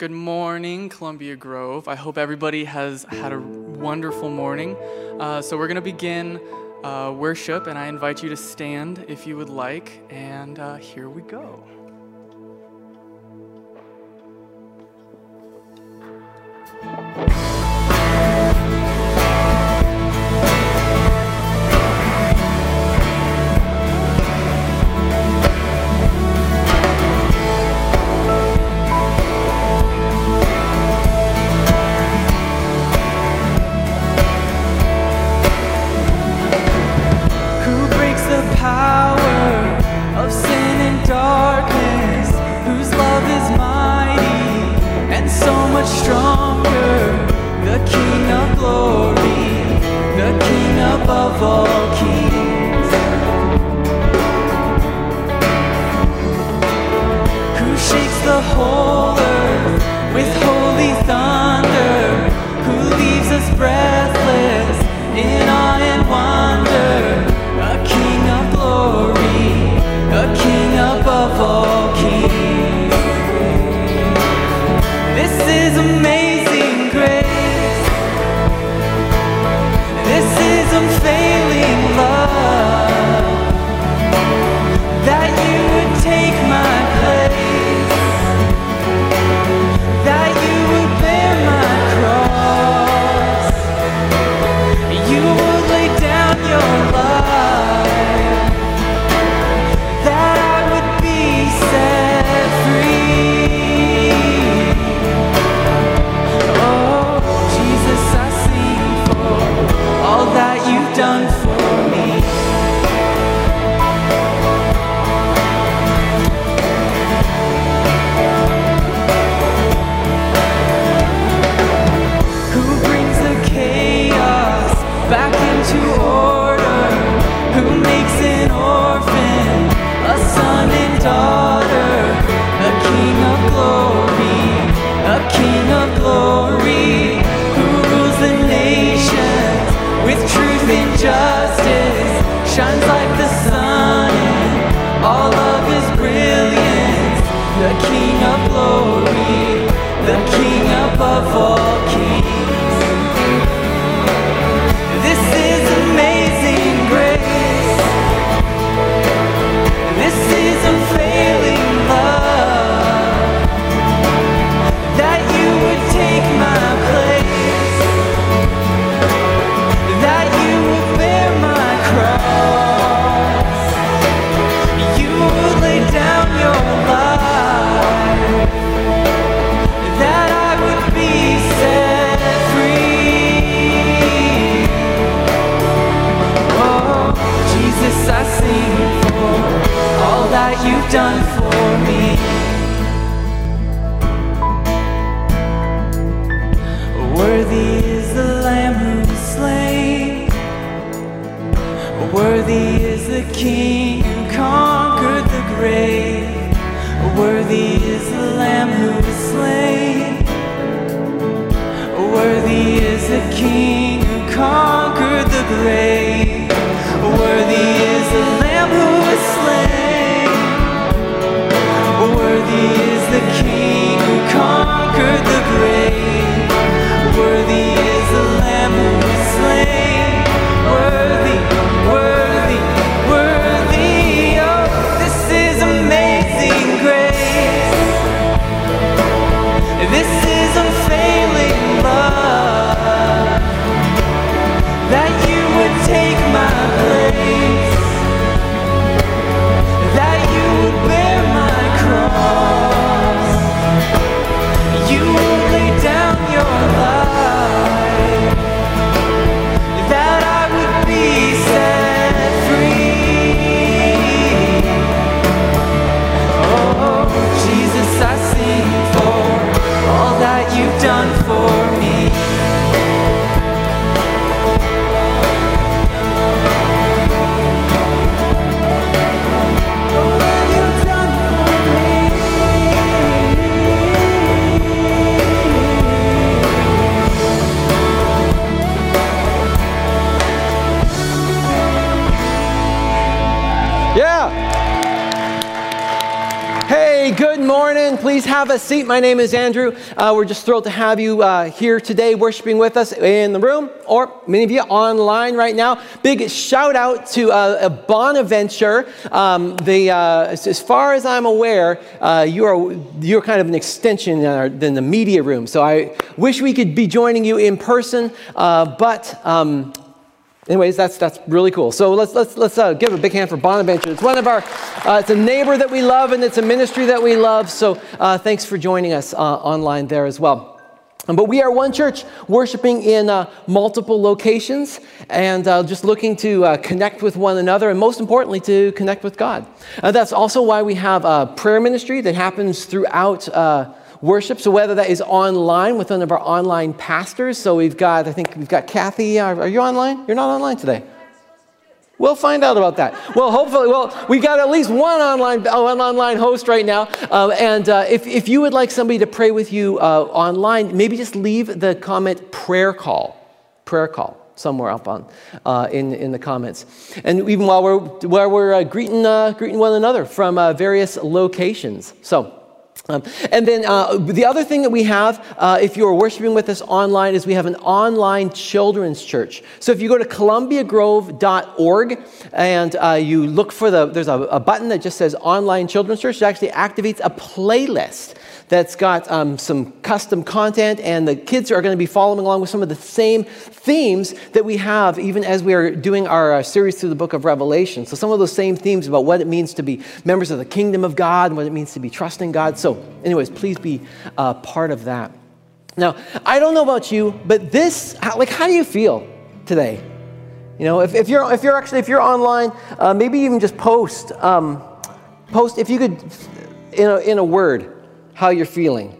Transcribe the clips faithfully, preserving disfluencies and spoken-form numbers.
Good morning, Columbia Grove. I hope everybody has had a wonderful morning. Uh, so we're going to begin uh, worship, and I invite you to stand if you would like, and uh, here we go. Stronger, the King of glory, the King above all kings, who shakes the whole earth with holy thunder, who leaves us breathless in awe and wonder, a King of glory, a King above all kings. This is amazing grace. This is unfailing love, that you would take my place, that you would bear my cross, you would lay down your life, that I would be set free. All that you've done for me. Who brings the chaos back into order? Who makes an orphan a son and daughter? A King of glory, a King of glory, who rules the nations with truth and justice, shines like the sun in all of his brilliance. The King of glory, the King above all kings. This is amazing grace. This is unfailing love, that you would take my place, that you would bear my cross, you would lay down your life, that I would be set free. Oh, Jesus, I sing for all that you've done for me. Worthy is the Lamb who was slain, worthy is the King who conquered the grave, worthy is the Lamb who was slain, worthy is the King who conquered the grave, worthy is the Lamb who was slain, worthy is the King who conquered the grave, worthy is the Lamb who was slain, worthy, worthy, worthy. Oh, this is amazing grace. This is unfailing love, that you would take my place, that you would bear my cross, you would lay down your life, that I would be set free. Oh, Jesus, I sing for all that you've done for me. All that you've done for me. Yeah. Hey, good morning. Please have a seat. My name is Andrew. Uh, we're just thrilled to have you uh, here today worshiping with us in the room, or many of you online right now. Big shout out to uh, Bonaventure. Um, the, uh, as, as far as I'm aware, uh, you are you're kind of an extension in, our, in the media room. So I wish we could be joining you in person, uh, but um, anyways, that's that's really cool. So let's let's let's uh, give a big hand for Bonaventure. It's one of our, uh, it's a neighbor that we love, and it's a ministry that we love. So uh, thanks for joining us uh, online there as well. Um, but we are one church worshiping in uh, multiple locations, and uh, just looking to uh, connect with one another, and most importantly, to connect with God. Uh, that's also why we have a prayer ministry that happens throughout Uh, worship. So whether that is online with one of our online pastors. So we've got, I think we've got Kathy. Are, are you online? You're not online today. We'll find out about that. Well, hopefully, well, we've got at least one online, one online host right now. Uh, and uh, if, if you would like somebody to pray with you uh, online, maybe just leave the comment prayer call, prayer call somewhere up on uh, in in the comments. And even while we're while we're uh, greeting uh, greeting one another from uh, various locations. So. Um, and then uh, the other thing that we have, uh, if you are worshiping with us online, is we have an online children's church. So if you go to columbia grove dot org and uh, you look for the, there's a, a button that just says online children's church. It actually activates a playlist that's got um, some custom content, and the kids are going to be following along with some of the same themes that we have even as we are doing our uh, series through the book of Revelation. So some of those same themes about what it means to be members of the kingdom of God and what it means to be trusting God. So anyways, please be uh, part of that. Now, I don't know about you, but this, like, how do you feel today? You know, if, if you're if you're actually, if you're online, uh, maybe even just post, um, post, if you could, in a, in a word, how you're feeling.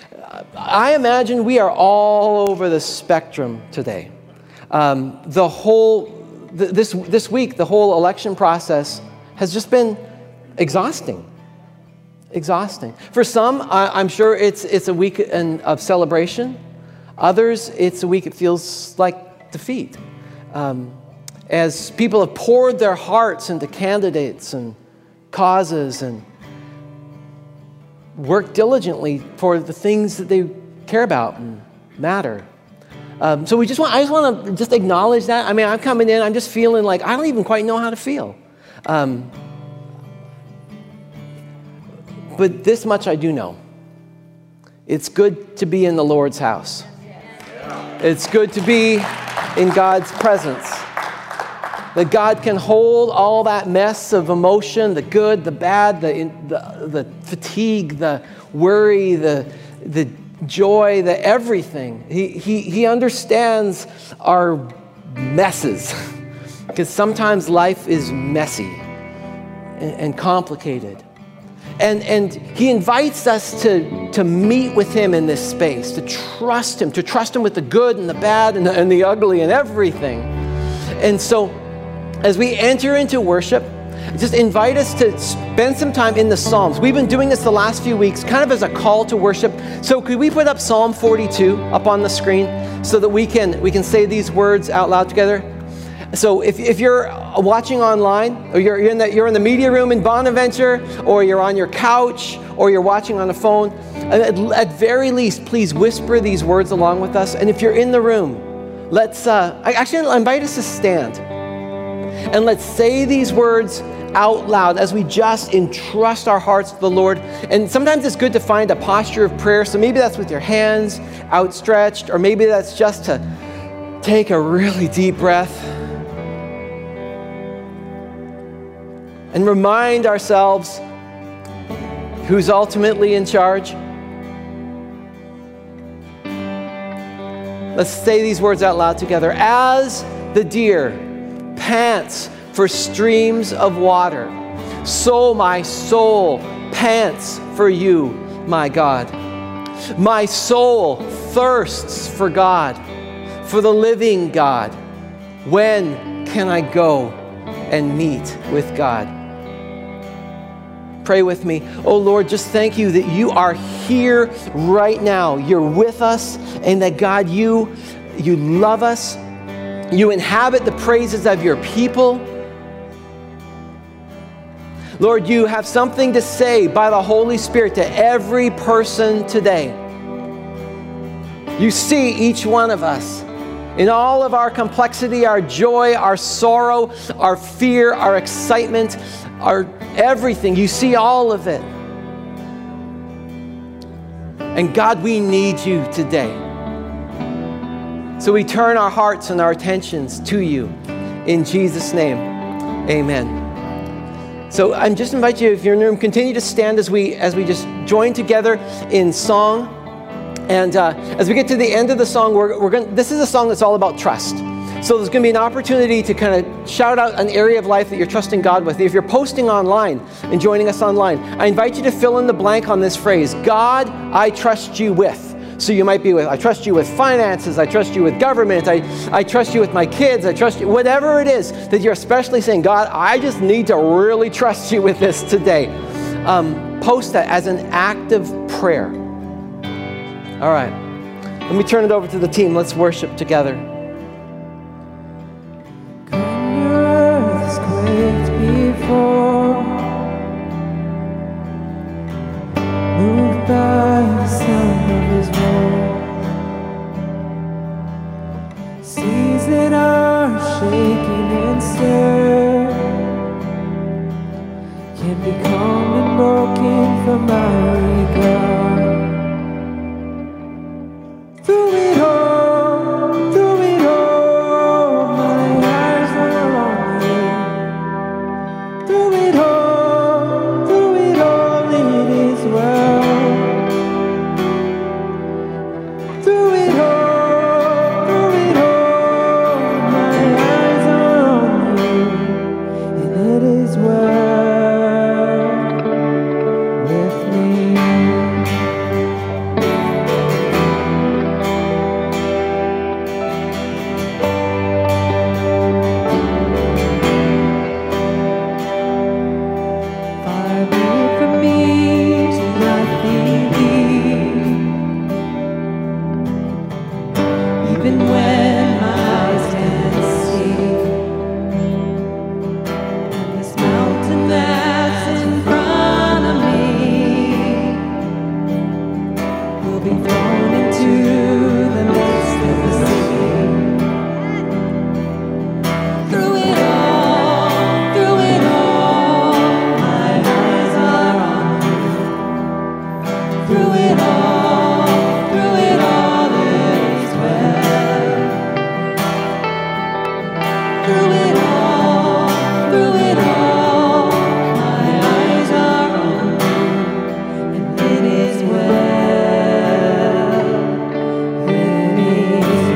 I imagine we are all over the spectrum today. Um, the whole, th- this this week, the whole election process has just been exhausting. Exhausting. For some, I, I'm sure it's it's a week in, of celebration. Others, it's a week it feels like defeat. Um, as people have poured their hearts into candidates and causes and work diligently for the things that they care about and matter. Um, so we just want, I just want to just acknowledge that. I mean, I'm coming in, I'm just feeling like I don't even quite know how to feel. Um, but this much I do know. It's good to be in the Lord's house. It's good to be in God's presence. That God can hold all that mess of emotion, the good, the bad, the the, the fatigue, the worry, the the joy, the everything. He he he understands our messes, because sometimes life is messy and, and complicated, and and He invites us to to meet with Him in this space, to trust Him, to trust Him with the good and the bad and the, and the ugly and everything, and so. As we enter into worship, just invite us to spend some time in the Psalms. We've been doing this the last few weeks, kind of as a call to worship. So could we put up Psalm forty-two up on the screen so that we can we can say these words out loud together? So if, if you're watching online, or you're, you're in the you're in the media room in Bonaventure, or you're on your couch, or you're watching on the phone, at, at very least, please whisper these words along with us. And if you're in the room, let's uh, actually I invite us to stand. And let's say these words out loud as we just entrust our hearts to the Lord. And sometimes it's good to find a posture of prayer. So maybe that's with your hands outstretched, or maybe that's just to take a really deep breath and remind ourselves who's ultimately in charge. Let's say these words out loud together. As the deer pants for streams of water, so my soul pants for you, my God. My soul thirsts for God, for the living God. When can I go and meet with God? Pray with me. Oh Lord, just thank you that you are here right now. You're with us, and that God, you, you love us. You inhabit the praises of your people. Lord, you have something to say by the Holy Spirit to every person today. You see each one of us in all of our complexity, our joy, our sorrow, our fear, our excitement, our everything. You see all of it. And God, we need you today. So we turn our hearts and our attentions to you. In Jesus' name, amen. So I'm just invite you, if you're in the room, continue to stand as we as we just join together in song. And uh, as we get to the end of the song, we're, we're going. This is a song that's all about trust. So there's going to be an opportunity to kind of shout out an area of life that you're trusting God with. If you're posting online and joining us online, I invite you to fill in the blank on this phrase, God, I trust you with. So you might be with, I trust you with finances, I trust you with government, I, I trust you with my kids, I trust you, whatever it is that you're especially saying, God, I just need to really trust you with this today. Um, post that as an act of prayer. All right, let me turn it over to the team. Let's worship together. Before, moved by the sound of his voice, seas that are shaking and stirred can be calm and broken from my regard. Through it all, through it all, my eyes are on you. Through it all, through it all, it is well. Through it all, through it all, my eyes are on you, and it is well with me. Far be it from me to not believe, even when my eyes can't see. And this mountain that's in front of me will be thrown into the midst of the sea. Through it all, through it all, my eyes are on you. Through it all, through it all, it is well. Through it all, through it all, my eyes are on you, and it is well, it is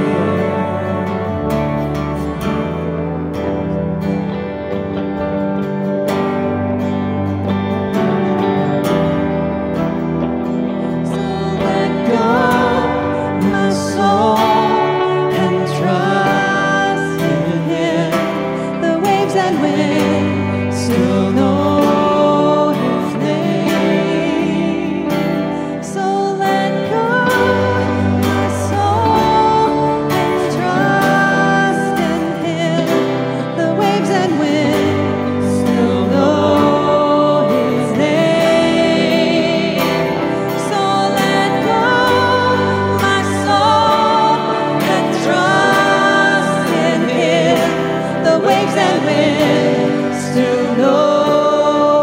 So let go my soul and trust in Him. The waves and wind still know His name. So let go my soul and trust in Him. The waves and wind still know His name. So let go my soul and trust in Him. The waves and wind still know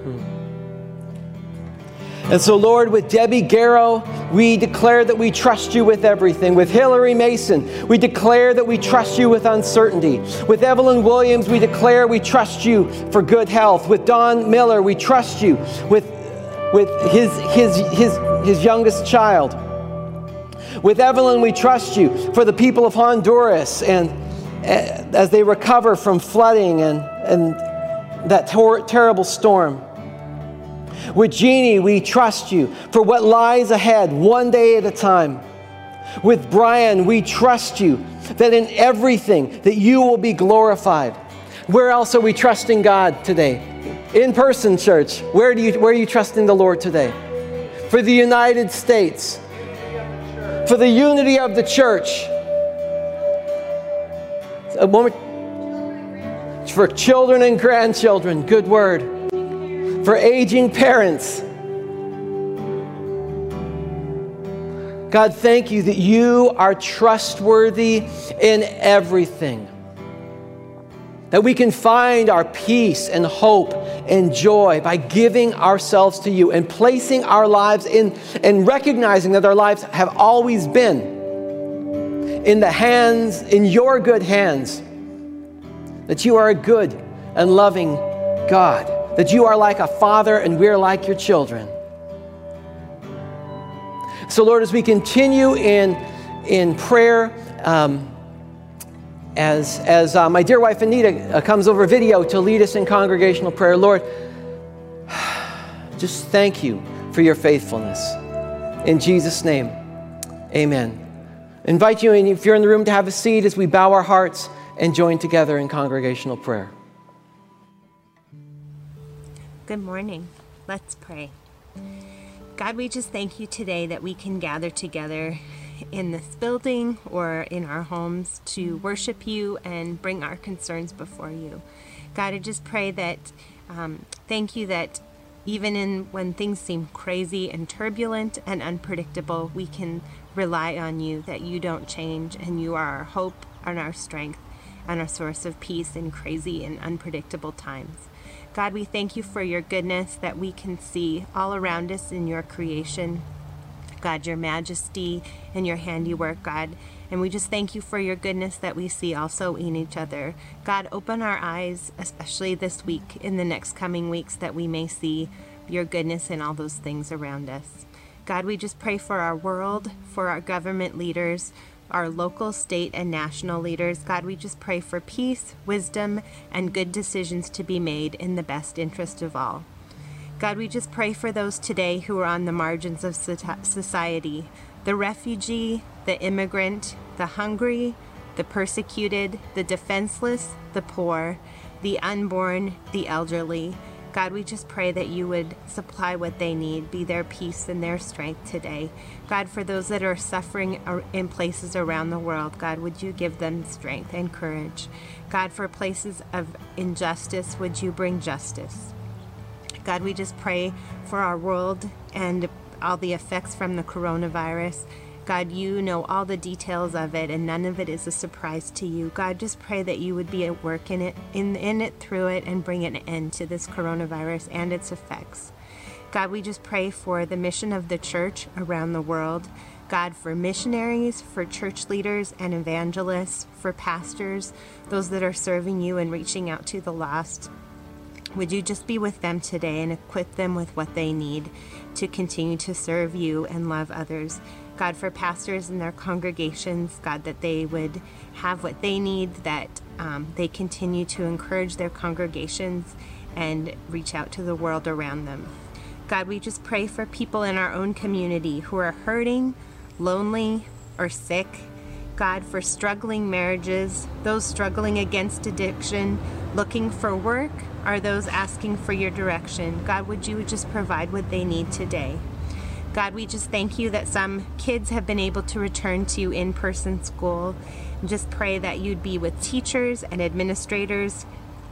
And so, Lord, with Debbie Garrow, we declare that we trust you with everything. With Hillary Mason, we declare that we trust you with uncertainty. With Evelyn Williams, we declare we trust you for good health. With Don Miller, we trust you with, with his, his, his, his youngest child. With Evelyn, we trust you for the people of Honduras and uh, as they recover from flooding and, and that tor- terrible storm. With Jeannie, we trust you for what lies ahead, one day at a time. With Brian, we trust you that in everything that you will be glorified. Where else are we trusting God today? In person, church. Where do you where are you trusting the Lord today? For the United States. For the unity of the church. A moment. For children and grandchildren. Good word. For aging parents. God, thank you that you are trustworthy in everything. That we can find our peace and hope and joy by giving ourselves to you and placing our lives in and recognizing that our lives have always been in the hands, in your good hands. That you are a good and loving God. That you are like a father and we're like your children. So Lord, as we continue in, in prayer, um, as, as uh, my dear wife Anita uh, comes over video to lead us in congregational prayer, Lord, just thank you for your faithfulness. In Jesus' name, amen. I invite you, if you're in the room, to have a seat as we bow our hearts and join together in congregational prayer. Good morning. Let's pray. God, we just thank you today that we can gather together in this building or in our homes to worship you and bring our concerns before you. God, I just pray that, um, thank you that even in when things seem crazy and turbulent and unpredictable, we can rely on you, that you don't change and you are our hope and our strength and our source of peace in crazy and unpredictable times. God, we thank you for your goodness that we can see all around us in your creation. God, your majesty and your handiwork, God. And we just thank you for your goodness that we see also in each other. God, open our eyes, especially this week, in the next coming weeks, that we may see your goodness in all those things around us. God, we just pray for our world, for our government leaders, our local, state, and national leaders. God, we just pray for peace, wisdom, and good decisions to be made in the best interest of all. God, we just pray for those today who are on the margins of society, the refugee, the immigrant, the hungry, the persecuted, the defenseless, the poor, the unborn, the elderly. God, we just pray that you would supply what they need, be their peace and their strength today. God, for those that are suffering in places around the world, God, would you give them strength and courage? God, for places of injustice, would you bring justice? God, we just pray for our world and all the effects from the coronavirus. God, you know all the details of it, and none of it is a surprise to you. God, just pray that you would be at work in it, in, in it, through it, and bring an end to this coronavirus and its effects. God, we just pray for the mission of the church around the world. God, for missionaries, for church leaders and evangelists, for pastors, those that are serving you and reaching out to the lost. Would you just be with them today and equip them with what they need to continue to serve you and love others? God, for pastors and their congregations, God, that they would have what they need, that um, they continue to encourage their congregations and reach out to the world around them. God, we just pray for people in our own community who are hurting, lonely, or sick. God, for struggling marriages, those struggling against addiction, looking for work, or those asking for your direction. God, would you just provide what they need today? God, we just thank you that some kids have been able to return to in-person school. And just pray that you'd be with teachers and administrators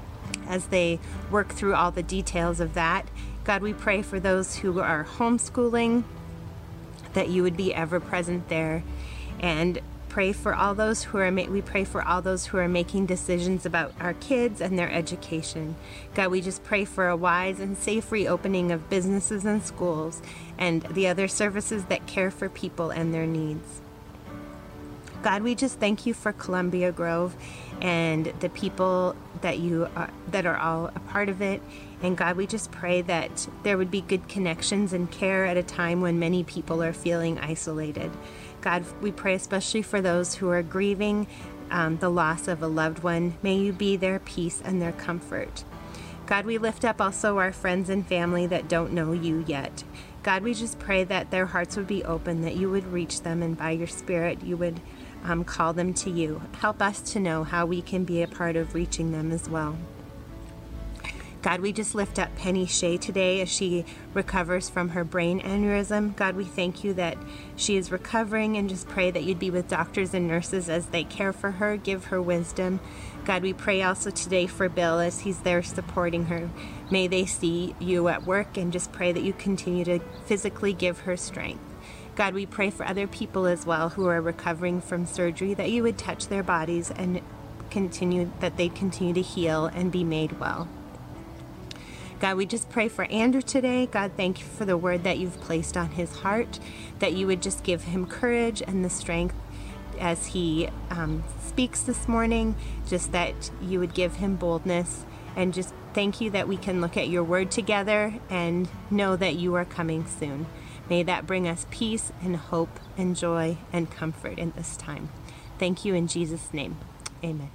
as they work through all the details of that. God, we pray for those who are homeschooling, that you would be ever present there. And pray for all those who are ma- we pray for all those who are making decisions about our kids and their education. God, we just pray for a wise and safe reopening of businesses and schools and the other services that care for people and their needs. God, we just thank you for Columbia Grove and the people that you are, that are all a part of it. And God, we just pray that there would be good connections and care at a time when many people are feeling isolated. God, we pray especially for those who are grieving um, the loss of a loved one. May you be their peace and their comfort. God, we lift up also our friends and family that don't know you yet. God, we just pray that their hearts would be open, that you would reach them, and by your Spirit, you would um, call them to you. Help us to know how we can be a part of reaching them as well. God, we just lift up Penny Shea today as she recovers from her brain aneurysm. God, we thank you that she is recovering, and just pray that you'd be with doctors and nurses as they care for her, give her wisdom. God, we pray also today for Bill as he's there supporting her. May they see you at work, and just pray that you continue to physically give her strength. God, we pray for other people as well who are recovering from surgery, that you would touch their bodies and continue, that they continue to heal and be made well. God, we just pray for Andrew today. God, thank you for the word that you've placed on his heart, that you would just give him courage and the strength as he um, speaks this morning, just that you would give him boldness, and just thank you that we can look at your word together and know that you are coming soon. May that bring us peace and hope and joy and comfort in this time. Thank you in Jesus' name. Amen.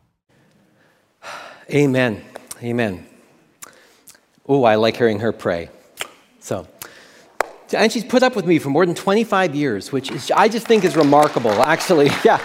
Amen. Amen. Oh, I like hearing her pray. So, and she's put up with me for more than twenty-five years, which is, I just think is remarkable, actually. Yeah.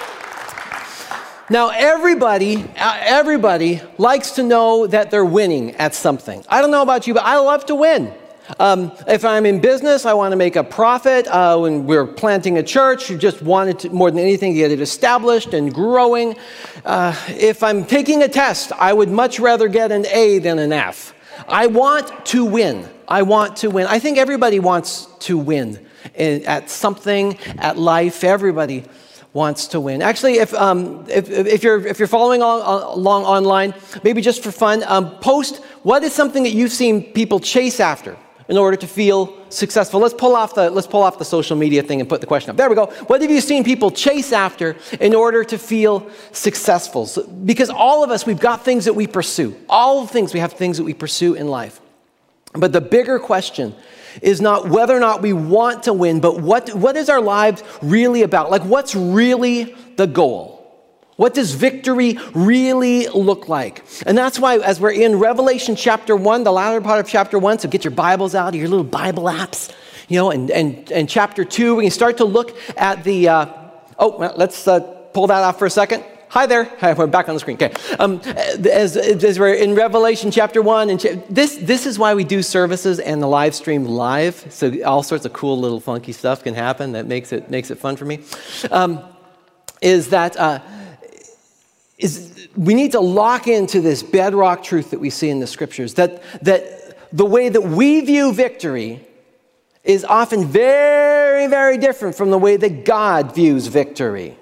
Now, everybody, everybody likes to know that they're winning at something. I don't know about you, but I love to win. Um, if I'm in business, I want to make a profit. Uh, when we're planting a church, you just wanted to, more than anything, to get it established and growing. Uh, if I'm taking a test, I would much rather get an A than an F. I want to win. I want to win. I think everybody wants to win at something, at life. Everybody wants to win. Actually, if um, if, if you're if you're following along, along online, maybe just for fun, um, post what is something that you've seen people chase after in order to feel successful. Let's pull off the let's pull off the social media thing and put the question up. There we go. What have you seen people chase after in order to feel successful? So, because all of us, we've got things that we pursue. All things we have things that we pursue in life. But the bigger question is not whether or not we want to win, but what what is our lives really about? Like, what's really the goal? What does victory really look like? And that's why, as we're in Revelation chapter one, the latter part of chapter one, so get your Bibles out, your little Bible apps, you know, and and, and chapter two, we can start to look at the, uh, oh, let's uh, pull that off for a second. Hi there. Hi, we're back on the screen. Okay. Um, as, as we're in Revelation chapter one, and cha- this this is why we do services and the live stream live. So all sorts of cool little funky stuff can happen that makes it makes it fun for me. Um, is that uh, is we need to lock into this bedrock truth that we see in the scriptures, that that the way that we view victory is often very, very different from the way that God views victory.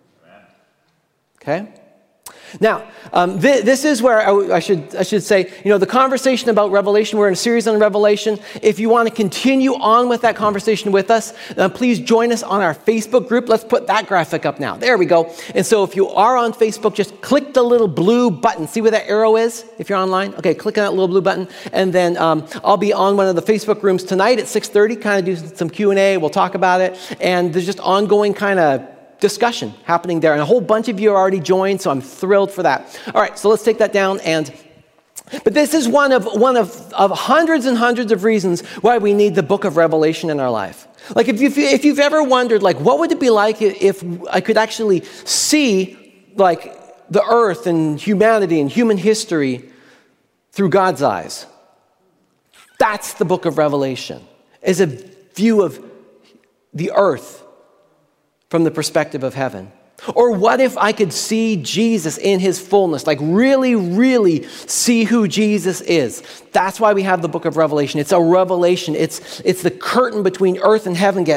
Okay? Now, um, th- this is where I, I should I should say, you know, the conversation about Revelation, we're in a series on Revelation. If you want to continue on with that conversation with us, uh, please join us on our Facebook group. Let's put that graphic up now. There we go. And so if you are on Facebook, just click the little blue button. See where that arrow is if you're online? Okay, click on that little blue button. And then um, I'll be on one of the Facebook rooms tonight at six thirty, kind of do some Q and A. We'll talk about it. And there's just ongoing kind of discussion happening there, and a whole bunch of you are already joined, so I'm thrilled for that. All right, so let's take that down. And but this is one of one of, of hundreds and hundreds of reasons why we need the book of Revelation in our life. Like if you if you've ever wondered, like, what would it be like if I could actually see like the earth and humanity and human history through God's eyes? That's the book of Revelation, is a view of the earth from the perspective of heaven. Or what if I could see Jesus in his fullness, like really, really see who Jesus is? That's why we have the book of Revelation. It's a revelation. It's, it's the curtain between earth and heaven gets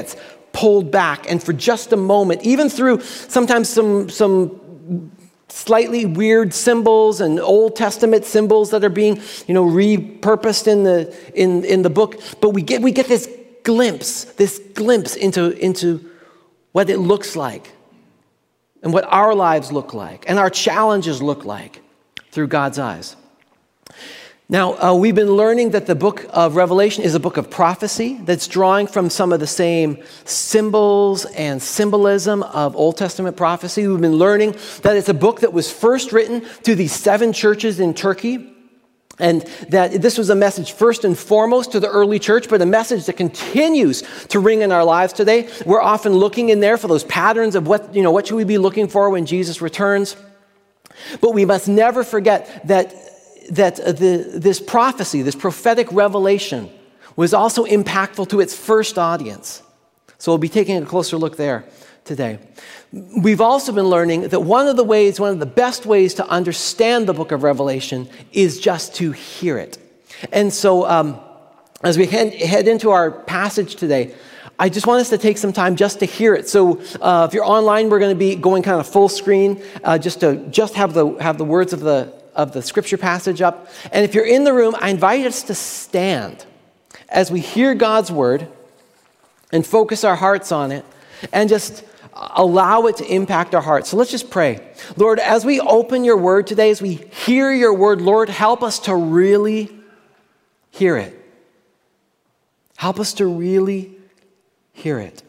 pulled back, and for just a moment, even through sometimes some, some slightly weird symbols and Old Testament symbols that are being, you know, repurposed in the in, in the book, but we get we get this glimpse, this glimpse into, into what it looks like and what our lives look like and our challenges look like through God's eyes. Now, uh, we've been learning that the book of Revelation is a book of prophecy that's drawing from some of the same symbols and symbolism of Old Testament prophecy. We've been learning that it's a book that was first written to these seven churches in Turkey, and that this was a message first and foremost to the early church, but a message that continues to ring in our lives today. We're often looking in there for those patterns of what, you know, what should we be looking for when Jesus returns. But we must never forget that, that the, this prophecy, this prophetic revelation, was also impactful to its first audience. So we'll be taking a closer look there today. We've also been learning that one of the ways, one of the best ways to understand the book of Revelation is just to hear it. And so um, as we head, head into our passage today, I just want us to take some time just to hear it. So uh, if you're online, we're going to be going kind of full screen, uh, just to just have the have the words of the of the scripture passage up. And if you're in the room, I invite us to stand as we hear God's word and focus our hearts on it and just allow it to impact our hearts. So let's just pray. Lord, as we open your word today, as we hear your word, Lord, help us to really hear it. Help us to really hear it.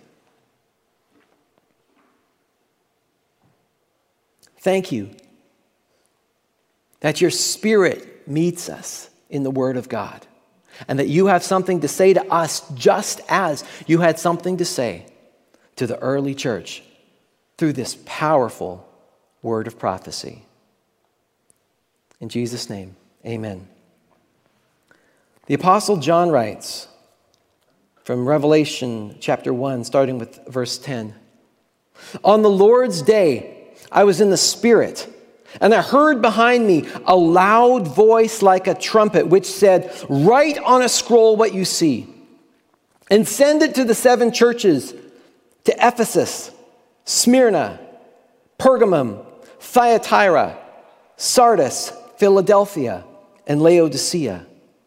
Thank you that your Spirit meets us in the Word of God, and that you have something to say to us just as you had something to say to the early church through this powerful word of prophecy. In Jesus' name, amen. The Apostle John writes from Revelation chapter one, starting with verse ten. On the Lord's day, I was in the Spirit, and I heard behind me a loud voice like a trumpet, which said, "Write on a scroll what you see, and send it to the seven churches, to Ephesus, Smyrna, Pergamum, Thyatira, Sardis, Philadelphia, and Laodicea."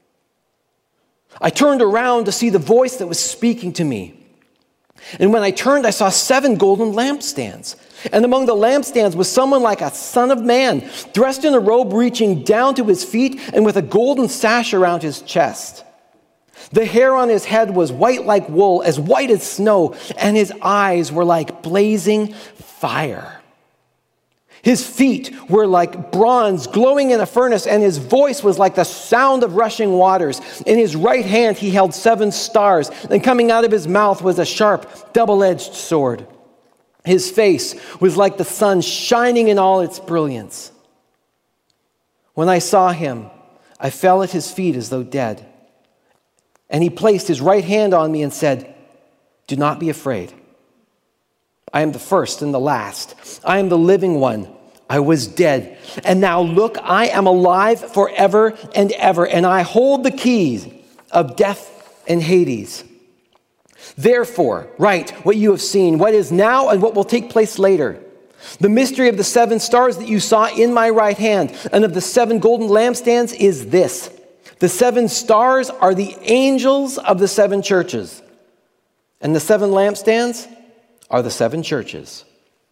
I turned around to see the voice that was speaking to me. And when I turned, I saw seven golden lampstands. And among the lampstands was someone like a son of man, dressed in a robe reaching down to his feet and with a golden sash around his chest. The hair on his head was white like wool, as white as snow, and his eyes were like blazing fire. His feet were like bronze glowing in a furnace, and his voice was like the sound of rushing waters. In his right hand he held seven stars, and coming out of his mouth was a sharp, double-edged sword. His face was like the sun shining in all its brilliance. When I saw him, I fell at his feet as though dead. And he placed his right hand on me and said, "Do not be afraid. I am the first and the last. I am the living one. I was dead. And now look, I am alive forever and ever, and I hold the keys of death and Hades. Therefore, write what you have seen, what is now and what will take place later. The mystery of the seven stars that you saw in my right hand and of the seven golden lampstands is this. The seven stars are the angels of the seven churches, and the seven lampstands are the seven churches.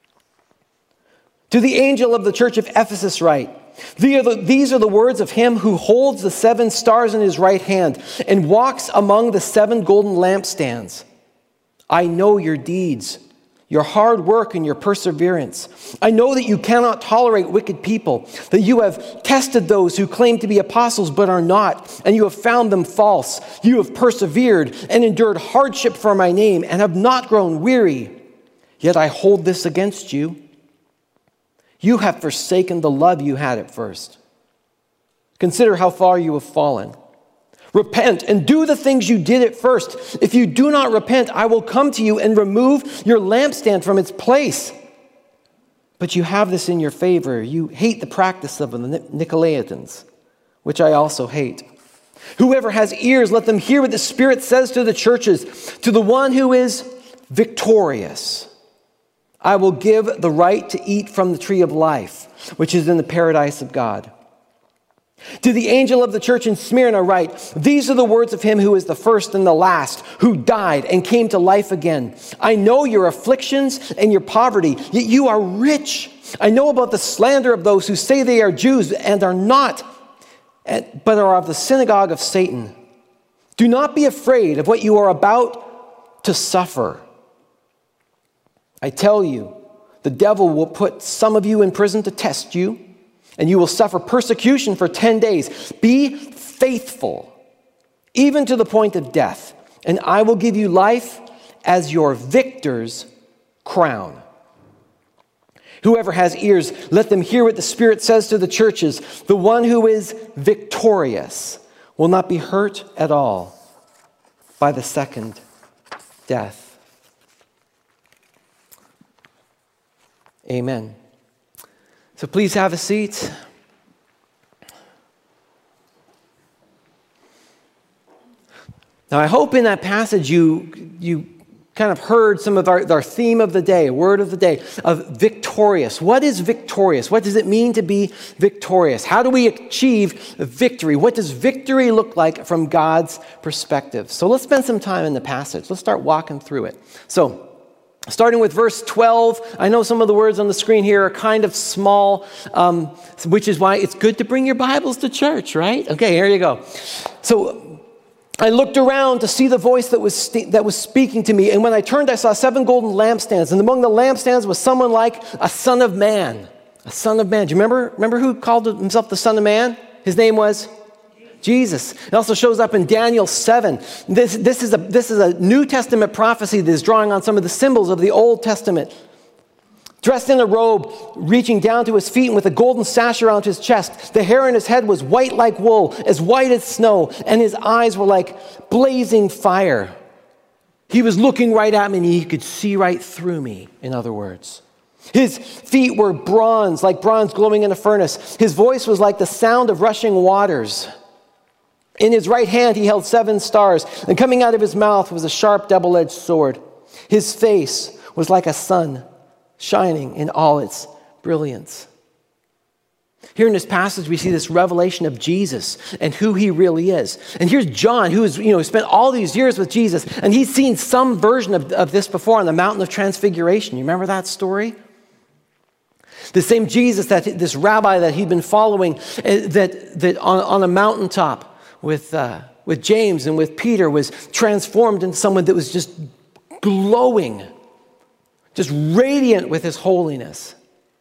To the angel of the church of Ephesus write, these are the words of him who holds the seven stars in his right hand and walks among the seven golden lampstands. I know your deeds, your hard work and your perseverance. I know that you cannot tolerate wicked people, that you have tested those who claim to be apostles but are not, and you have found them false. You have persevered and endured hardship for my name and have not grown weary. Yet I hold this against you. You have forsaken the love you had at first. Consider how far you have fallen. Repent and do the things you did at first. If you do not repent, I will come to you and remove your lampstand from its place. But you have this in your favor. You hate the practice of the Nicolaitans, which I also hate. Whoever has ears, let them hear what the Spirit says to the churches. To the one who is victorious. I will give the right to eat from the tree of life, which is in the paradise of God. To the angel of the church in Smyrna write, these are the words of him who is the first and the last, who died and came to life again. I know your afflictions and your poverty, yet you are rich. I know about the slander of those who say they are Jews and are not, but are of the synagogue of Satan. Do not be afraid of what you are about to suffer. I tell you, the devil will put some of you in prison to test you, and you will suffer persecution for ten days. Be faithful, even to the point of death, and I will give you life as your victor's crown. Whoever has ears, let them hear what the Spirit says to the churches. The one who is victorious will not be hurt at all by the second death. Amen. So please have a seat. Now I hope in that passage you, you kind of heard some of our, our theme of the day, word of the day, of victorious. What is victorious? What does it mean to be victorious? How do we achieve victory? What does victory look like from God's perspective? So let's spend some time in the passage. Let's start walking through it. So, starting with verse twelve, I know some of the words on the screen here are kind of small, um, which is why it's good to bring your Bibles to church, right? Okay, here you go. So I looked around to see the voice that was st- that was speaking to me, and when I turned, I saw seven golden lampstands, and among the lampstands was someone like a son of man. A son of man. Do you remember, remember who called himself the Son of Man? His name was Jesus. It also shows up in Daniel seven. This, this, is a, this is a New Testament prophecy that is drawing on some of the symbols of the Old Testament. Dressed in a robe, reaching down to his feet and with a golden sash around his chest. The hair on his head was white like wool, as white as snow, and his eyes were like blazing fire. He was looking right at me and he could see right through me, in other words. His feet were bronze, like bronze glowing in a furnace. His voice was like the sound of rushing waters. In his right hand he held seven stars, and coming out of his mouth was a sharp double-edged sword. His face was like a sun, shining in all its brilliance. Here in this passage we see this revelation of Jesus and who he really is. And here's John, who has, you know, spent all these years with Jesus, and he's seen some version of, of this before on the Mountain of Transfiguration. You remember that story? The same Jesus, that this rabbi that he'd been following, uh, that, that on, on a mountaintop, with uh, with James and with Peter, was transformed into someone that was just glowing, just radiant with his holiness.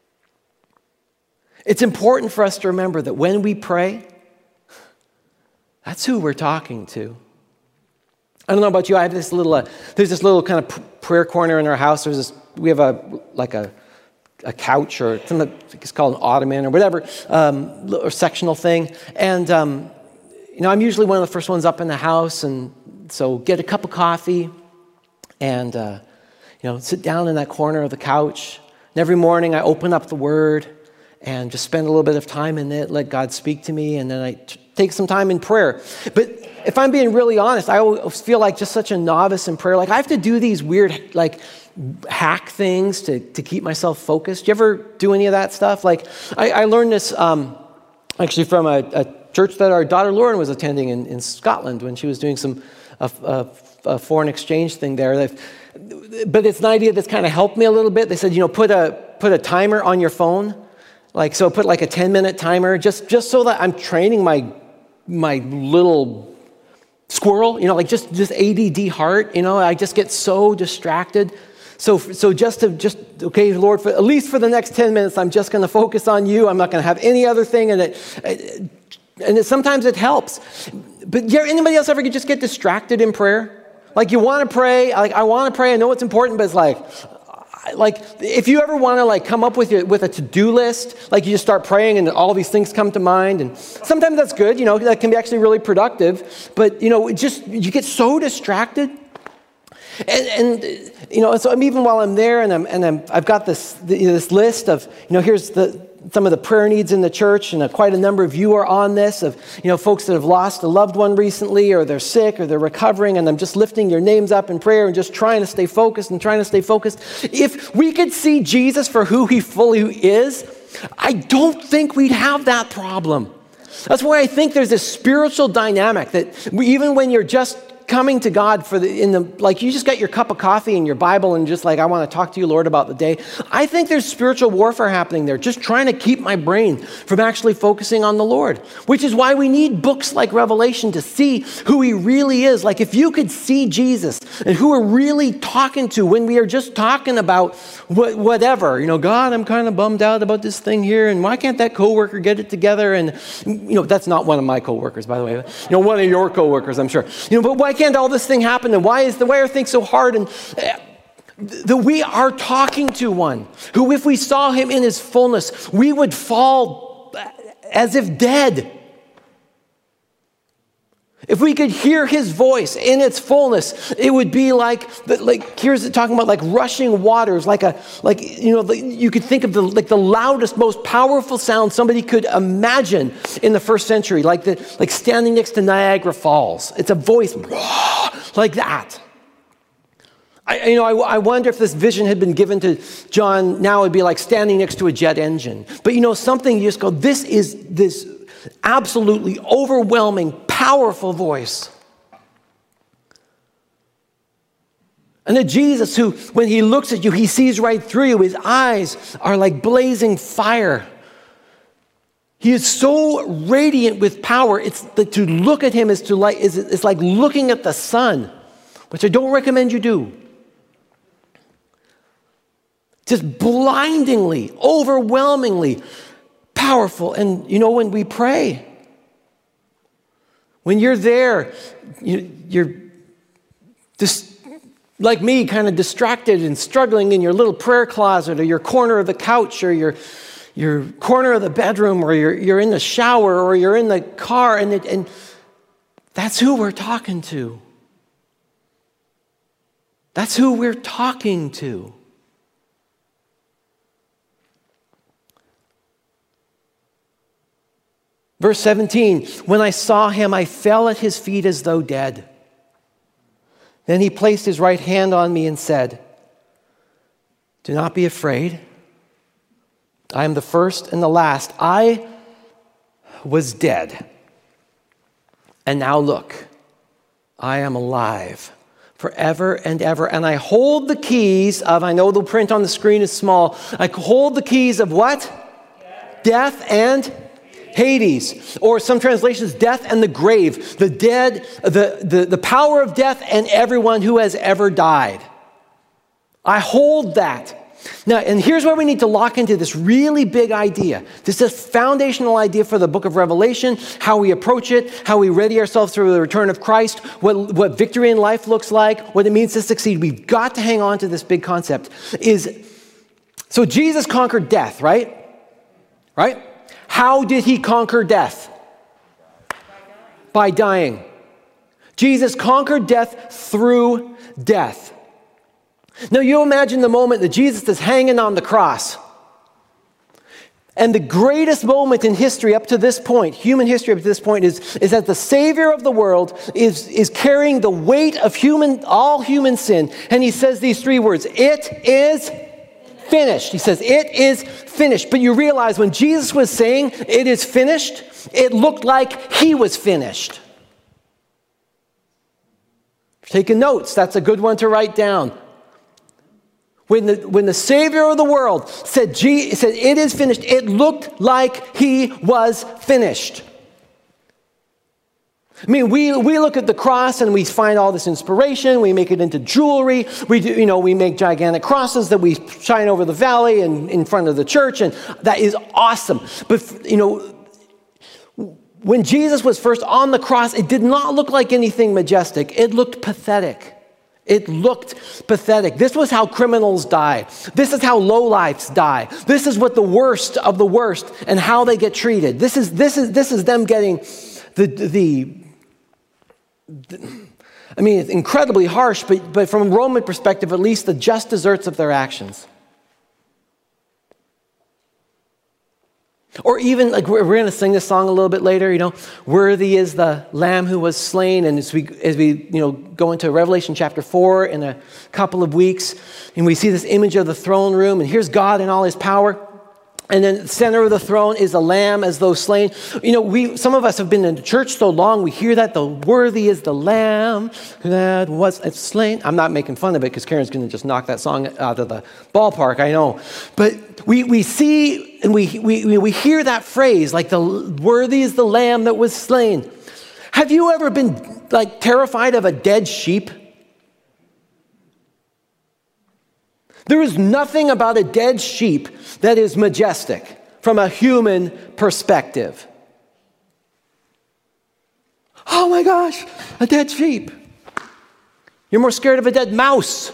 It's important for us to remember that when we pray, that's who we're talking to. I don't know about you, I have this little, uh, there's this little kind of prayer corner in our house. There's this, we have a, like a, a couch or something, it's called an ottoman or whatever, um, or sectional thing. And, um, you know, I'm usually one of the first ones up in the house, and so get a cup of coffee and, uh, you know, sit down in that corner of the couch. And every morning I open up the Word and just spend a little bit of time in it, let God speak to me, and then I t- take some time in prayer. But if I'm being really honest, I always feel like just such a novice in prayer. Like I have to do these weird, like, hack things to, to keep myself focused. Do you ever do any of that stuff? Like, I, I learned this um, actually from a, a church that our daughter Lauren was attending in, in Scotland when she was doing some a, a, a foreign exchange thing there. They've, but it's an idea that's kind of helped me a little bit. They said, you know, put a put a timer on your phone, like so. Put like a ten minute timer, just just so that I'm training my my little squirrel. You know, like just just A D D heart. You know, I just get so distracted. So, so just to, just, okay, Lord, for, at least for the next ten minutes, I'm just going to focus on you. I'm not going to have any other thing. And it, and it, sometimes it helps. But yeah, anybody else ever just get distracted in prayer? Like you want to pray, like I want to pray, I know it's important, but it's like, like if you ever want to like come up with your, with a to-do list, like you just start praying and all these things come to mind. And sometimes that's good, you know, that can be actually really productive. But, you know, it just, you get so distracted. And, and you know, so I'm, even while I'm there and I'm and I'm I've got this this list of, you know, here's the some of the prayer needs in the church, and uh, quite a number of you are on this, of, you know, folks that have lost a loved one recently, or they're sick, or they're recovering, and I'm just lifting your names up in prayer and just trying to stay focused and trying to stay focused. If we could see Jesus for who he fully is, I don't think we'd have that problem. That's why I think there's this spiritual dynamic that we, even when you're just coming to God for the, in the, like you just got your cup of coffee and your Bible and just like, I want to talk to you, Lord, about the day. I think there's spiritual warfare happening there, just trying to keep my brain from actually focusing on the Lord, which is why we need books like Revelation to see who he really is. Like if you could see Jesus and who we're really talking to when we are just talking about what, whatever, you know, God, I'm kind of bummed out about this thing here, and why can't that coworker get it together? And, you know, that's not one of my coworkers, by the way, you know, one of your coworkers, I'm sure, you know, but why can't all this thing happen, and why is the why are things so hard? And uh, the, we are talking to one who, if we saw him in his fullness, we would fall as if dead. If we could hear his voice in its fullness, it would be like, like here's it talking about like rushing waters, like a, like, you know, you could think of the, like the loudest, most powerful sound somebody could imagine in the first century, like the, like standing next to Niagara Falls. It's a voice like that. I, you know, I, I wonder if this vision had been given to John, now it'd be like standing next to a jet engine. But you know, something you just go, this is this absolutely overwhelming, powerful voice. And a Jesus who, when he looks at you, he sees right through you. His eyes are like blazing fire. He is so radiant with power. It's the, to look at him is to like is it's like looking at the sun, which I don't recommend you do. Just blindingly, overwhelmingly powerful. And you know, when we pray, when you're there, you, you're just like me, kind of distracted and struggling in your little prayer closet or your corner of the couch or your your corner of the bedroom, or you're, you're in the shower, or you're in the car, and, it, and that's who we're talking to. That's who we're talking to. Verse seventeen, when I saw him, I fell at his feet as though dead. Then he placed his right hand on me and said, do not be afraid. I am the first and the last. I was dead. And now look, I am alive forever and ever. And I hold the keys of, I know the print on the screen is small. I hold the keys of what? Death, Death and Hades, or some translations, death and the grave, the dead, the, the, the power of death and everyone who has ever died. I hold that. Now, and here's where we need to lock into this really big idea. This is a foundational idea for the book of Revelation, how we approach it, how we ready ourselves through the return of Christ, what, what victory in life looks like, what it means to succeed. We've got to hang on to this big concept. Is so Jesus conquered death, right? Right? How did he conquer death? By dying. Jesus conquered death through death. Now you imagine the moment that Jesus is hanging on the cross. And the greatest moment in history up to this point, human history up to this point, is, is that the Savior of the world is, is carrying the weight of human, all human sin. And he says these three words, it is finished. He says, it is finished. But you realize when Jesus was saying, it is finished, it looked like he was finished. Taking notes, that's a good one to write down. When the, when the Savior of the world said, G, said, it is finished, it looked like he was finished. I mean, we, we look at the cross and we find all this inspiration. We make it into jewelry. We do, you know, we make gigantic crosses that we shine over the valley and in front of the church, and that is awesome. But, you know, when Jesus was first on the cross, it did not look like anything majestic. It looked pathetic. It looked pathetic. This was how criminals die. This is how lowlifes die. This is what the worst of the worst and how they get treated. This is this is this is them getting the the. the I mean, it's incredibly harsh, but but from a Roman perspective, at least the just deserts of their actions. Or even, like, we're, we're going to sing this song a little bit later, you know, worthy is the Lamb who was slain. And as we, as we, you know, go into Revelation chapter four in a couple of weeks, and we see this image of the throne room, and here's God in all his power. And then the center of the throne is the Lamb as though slain. You know, we some of us have been in the church so long, we hear that, the worthy is the Lamb that was slain. I'm not making fun of it because Karen's going to just knock that song out of the ballpark, I know. But we, we see and we, we, we hear that phrase, like the worthy is the Lamb that was slain. Have you ever been like terrified of a dead sheep? There is nothing about a dead sheep that is majestic from a human perspective. Oh my gosh, a dead sheep. You're more scared of a dead mouse.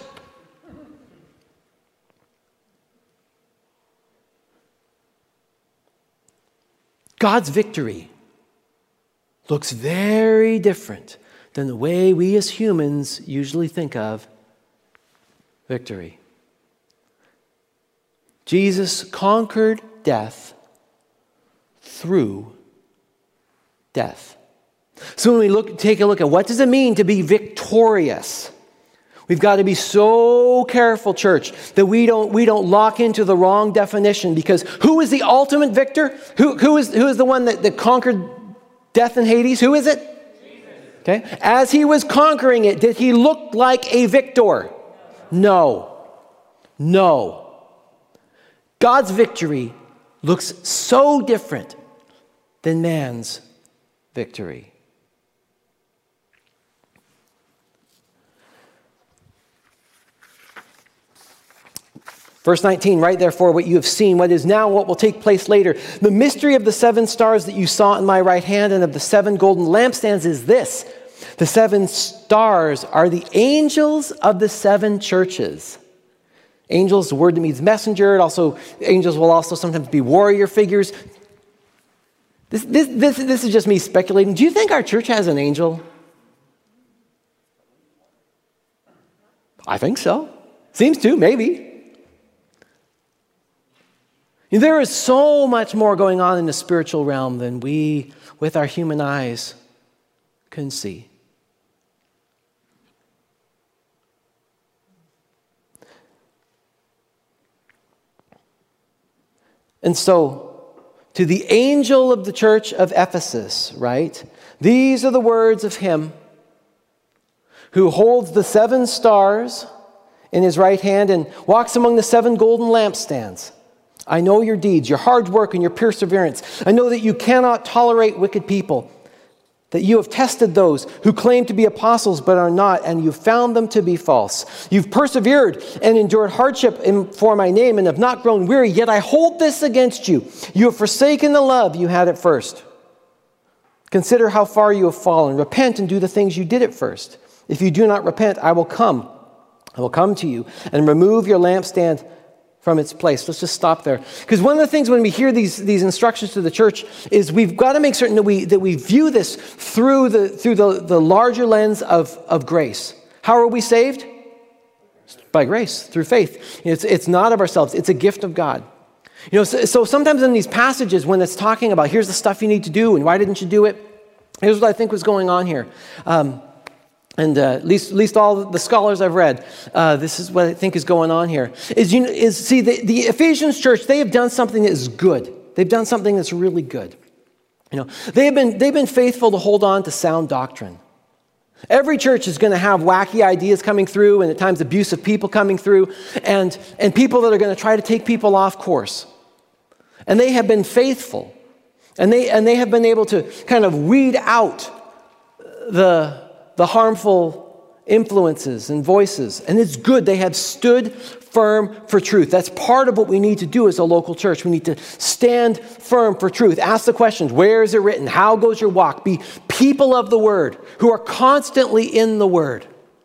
God's victory looks very different than the way we as humans usually think of victory. Jesus conquered death through death. So when we look, take a look at what does it mean to be victorious, we've got to be so careful, church, that we don't we don't lock into the wrong definition. Because who is the ultimate victor? Who who is who is the one that, that conquered death and Hades? Who is it? Jesus. Okay. As he was conquering it, did he look like a victor? No. No. God's victory looks so different than man's victory. Verse nineteen, right therefore what you have seen, what is now, what will take place later. The mystery of the seven stars that you saw in my right hand and of the seven golden lampstands is this. The seven stars are the angels of the seven churches. Angels, the word that means messenger. It also, angels will also sometimes be warrior figures. This, this, this, this is just me speculating. Do you think our church has an angel? I think so. Seems to, maybe. There is so much more going on in the spiritual realm than we, with our human eyes, can see. And so, to the angel of the church of Ephesus, right? These are the words of him who holds the seven stars in his right hand and walks among the seven golden lampstands. I know your deeds, your hard work, and your perseverance. I know that you cannot tolerate wicked people, that you have tested those who claim to be apostles but are not, and you've found them to be false. You've persevered and endured hardship in, for my name and have not grown weary, yet I hold this against you. You have forsaken the love you had at first. Consider how far you have fallen. Repent and do the things you did at first. If you do not repent, I will come. I will come to you and remove your lampstand from its place. Let's just stop there. Because one of the things when we hear these, these instructions to the church is we've got to make certain that we that we view this through the through the, the larger lens of, of grace. How are we saved? By grace, through faith. It's, it's not of ourselves. It's a gift of God. You know, so, so sometimes in these passages when it's talking about here's the stuff you need to do and why didn't you do it, here's what I think was going on here. Um, And uh, at least, at least all the scholars I've read, uh, this is what I think is going on here. Is you know, is see the, the Ephesians church? They have done something that is good. They've done something that's really good. You know, they have been they've been faithful to hold on to sound doctrine. Every church is going to have wacky ideas coming through, and at times abusive people coming through, and and people that are going to try to take people off course. And they have been faithful, and they and they have been able to kind of weed out the. the harmful influences and voices. And it's good. They have stood firm for truth. That's part of what we need to do as a local church. We need to stand firm for truth. Ask the questions. Where is it written? How goes your walk? Be people of the word who are constantly in the word.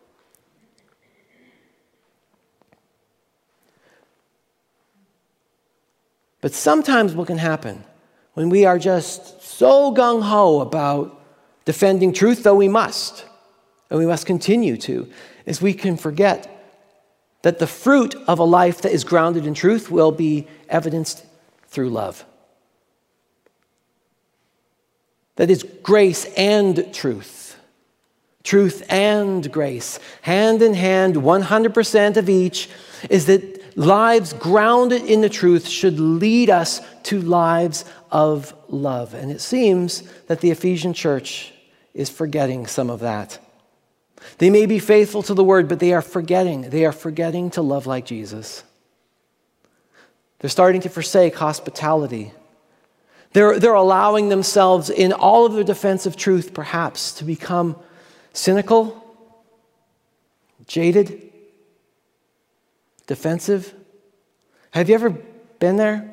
But sometimes what can happen when we are just so gung-ho about defending truth, though we must, and we must continue to, is we can forget that the fruit of a life that is grounded in truth will be evidenced through love. That is grace and truth. Truth and grace. Hand in hand, one hundred percent of each, is that lives grounded in the truth should lead us to lives of love. And it seems that the Ephesian church is forgetting some of that. They may be faithful to the word, but they are forgetting. They are forgetting to love like Jesus. They're starting to forsake hospitality. They're, they're allowing themselves, in all of their defense of truth, perhaps, to become cynical, jaded, defensive. Have you ever been there?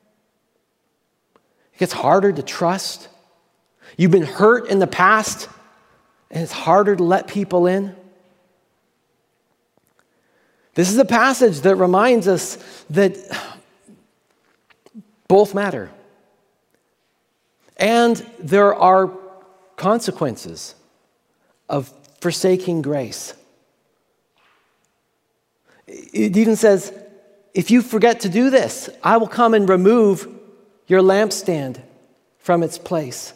It gets harder to trust. You've been hurt in the past, and it's harder to let people in. This is a passage that reminds us that both matter. And there are consequences of forsaking grace. It even says, if you forget to do this, I will come and remove your lampstand from its place.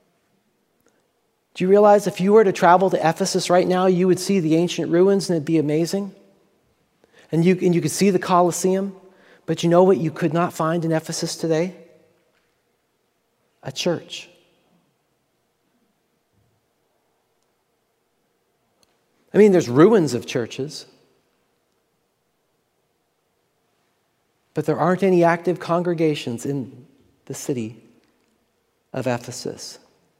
Do you realize if you were to travel to Ephesus right now, you would see the ancient ruins and it'd be amazing? And you, and you could see the Colosseum. But you know what you could not find in Ephesus today? A church. I mean, there's ruins of churches, but there aren't any active congregations in the city of Ephesus.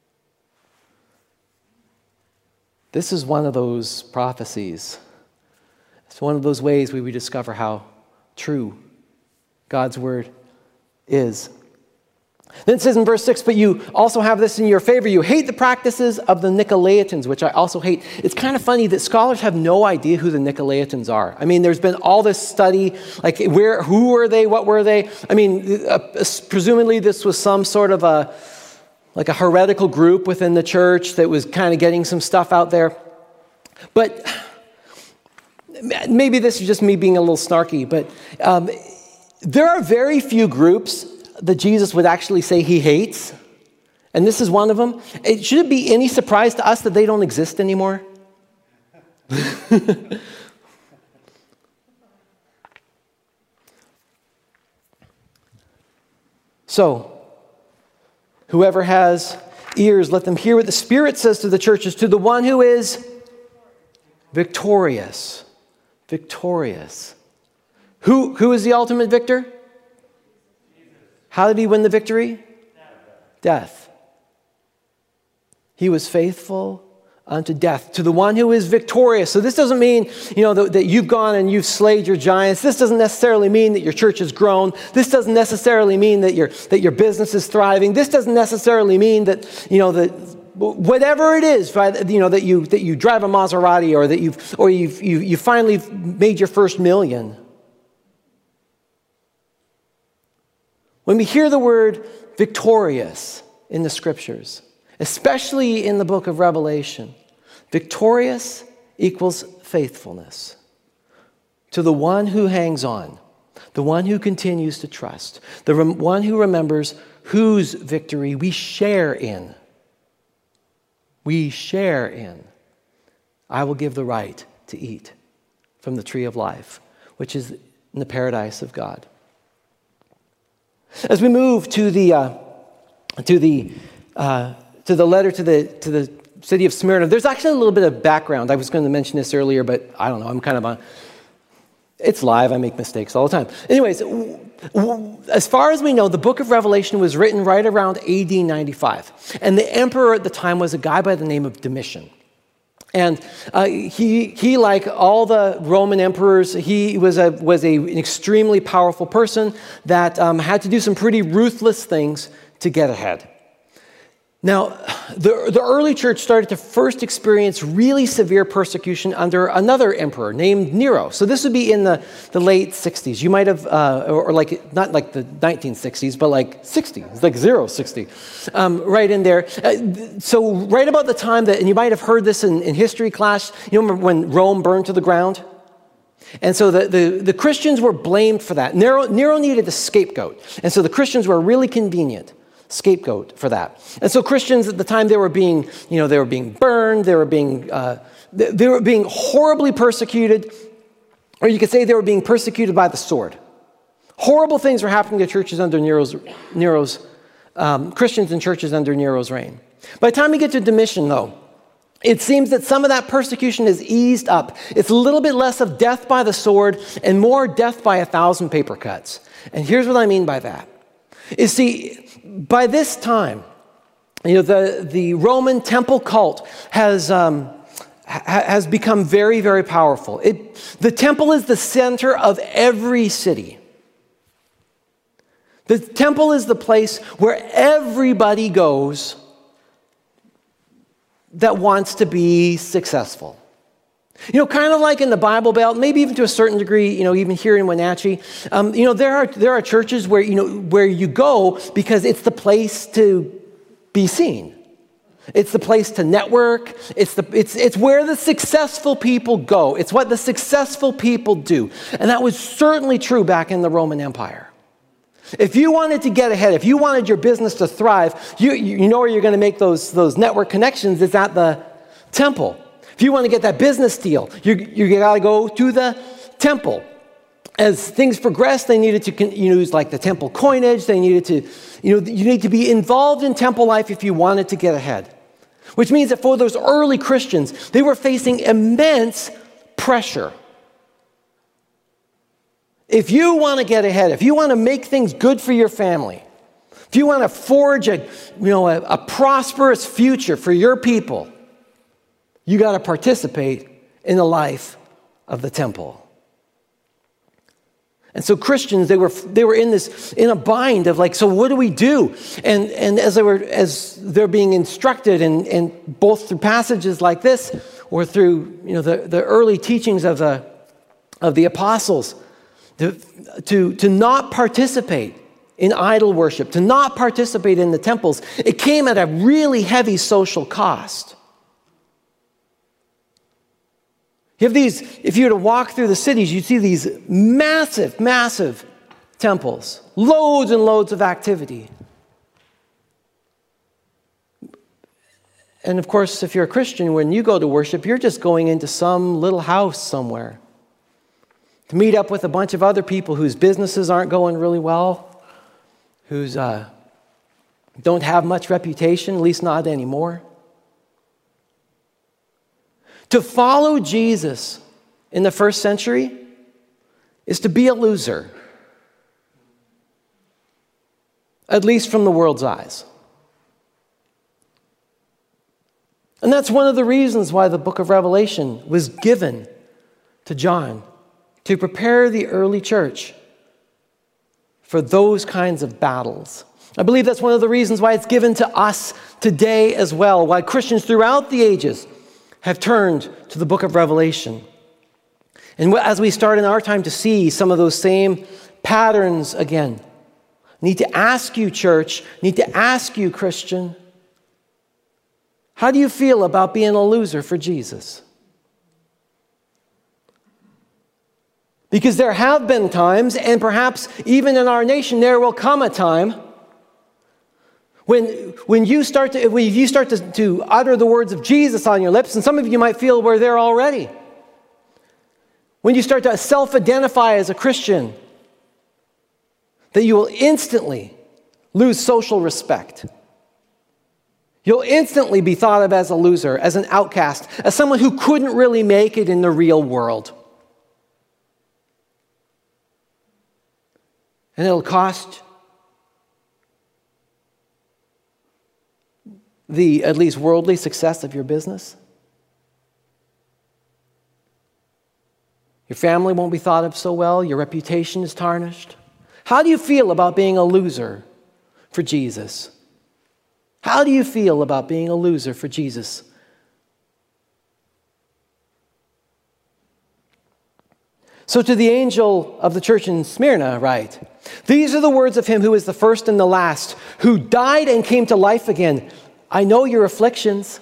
This is one of those prophecies. It's one of those ways where we discover how true God's word is. Then it says in verse six, but you also have this in your favor. You hate the practices of the Nicolaitans, which I also hate. It's kind of funny that scholars have no idea who the Nicolaitans are. I mean, there's been all this study, like where, who were they, what were they? I mean, uh, presumably this was some sort of a, like a heretical group within the church that was kind of getting some stuff out there. But maybe this is just me being a little snarky, but um, there are very few groups that Jesus would actually say he hates, and this is one of them. It shouldn't be any surprise to us that they don't exist anymore. So, whoever has ears, let them hear what the Spirit says to the churches. To the one who is victorious. Victorious. Who, who is the ultimate victor? How did he win the victory? Death. Death. He was faithful unto death. To the one who is victorious. So this doesn't mean, you know, that, that you've gone and you've slayed your giants. This doesn't necessarily mean that your church has grown. This doesn't necessarily mean that your that your business is thriving. This doesn't necessarily mean that, you know, that whatever it is, you know, that you that you drive a Maserati or that you've or you've you you finally made your first million. When we hear the word victorious in the scriptures, especially in the book of Revelation, victorious equals faithfulness. To the one who hangs on, the one who continues to trust, the rem- one who remembers whose victory we share in. We share in. I will give the right to eat from the tree of life, which is in the paradise of God. As we move to the uh, to the uh, to the letter to the to the city of Smyrna, there's actually a little bit of background. I was going to mention this earlier, but I don't know. I'm kind of a. It's live. I make mistakes all the time. Anyways, as far as we know, the book of Revelation was written right around A D ninety-five, and the emperor at the time was a guy by the name of Domitian. And uh, he, he, like all the Roman emperors, he was a was a, an extremely powerful person that um, had to do some pretty ruthless things to get ahead. Now, the, the early church started to first experience really severe persecution under another emperor named Nero. So this would be in the, the late sixties. You might have, uh, or, or like, not like the nineteen sixties, but like sixty. It's like zero, sixty, um, right in there. Uh, so right about the time that, and you might have heard this in, in history class, you remember when Rome burned to the ground? And so the, the, the Christians were blamed for that. Nero, Nero needed a scapegoat. And so the Christians were really convenient. scapegoat for that. And so Christians at the time, they were being, you know, they were being burned, they were being, uh, they, they were being horribly persecuted, or you could say they were being persecuted by the sword. Horrible things were happening to churches under Nero's, Nero's um, Christians in churches under Nero's reign. By the time we get to Domitian, though, it seems that some of that persecution has eased up. It's a little bit less of death by the sword and more death by a thousand paper cuts. And here's what I mean by that. You see, by this time, you know, the, the Roman temple cult has, um, ha- has become very, very powerful. It, the temple is the center of every city. The temple is the place where everybody goes that wants to be successful. You know, kind of like in the Bible Belt, maybe even to a certain degree, you know, even here in Wenatchee, um, you know, there are there are churches where, you know, where you go because it's the place to be seen. It's the place to network. It's the it's it's where the successful people go. It's what the successful people do. And that was certainly true back in the Roman Empire. If you wanted to get ahead, if you wanted your business to thrive, you, you know where you're going to make those, those network connections. It's at the temple. If you want to get that business deal, you, you got to go to the temple. As things progressed, they needed to use like the temple coinage. They needed to, you know, you need to be involved in temple life if you wanted to get ahead. Which means that for those early Christians, they were facing immense pressure. If you want to get ahead, if you want to make things good for your family, if you want to forge a, you know, a, a prosperous future for your people, you got to participate in the life of the temple. And so Christians, they were they were in this in a bind of like, so what do we do? And and as they were as they're being instructed, and and both through passages like this or through, you know, the, the early teachings of the of the apostles. To, to, to not participate in idol worship, to not participate in the temples, it came at a really heavy social cost. You have these, if you were to walk through the cities, you'd see these massive, massive temples, loads and loads of activity. And of course, if you're a Christian, when you go to worship, you're just going into some little house somewhere to meet up with a bunch of other people whose businesses aren't going really well, whose uh, don't have much reputation, at least not anymore. To follow Jesus in the first century is to be a loser, at least from the world's eyes. And that's one of the reasons why the book of Revelation was given to John, to prepare the early church for those kinds of battles. I believe that's one of the reasons why it's given to us today as well, why Christians throughout the ages have turned to the book of Revelation. And as we start in our time to see some of those same patterns again, I need to ask you, church, I need to ask you, Christian, how do you feel about being a loser for Jesus? Because there have been times, and perhaps even in our nation, there will come a time when, when you start to when you start to, to utter the words of Jesus on your lips, and some of you might feel we're there already. When you start to self-identify as a Christian, that you will instantly lose social respect. You'll instantly be thought of as a loser, as an outcast, as someone who couldn't really make it in the real world. And it'll cost the at least worldly success of your business. Your family won't be thought of so well. Your reputation is tarnished. How do you feel about being a loser for Jesus? How do you feel about being a loser for Jesus? So to the angel of the church in Smyrna, write, these are the words of him who is the first and the last, who died and came to life again. I know your afflictions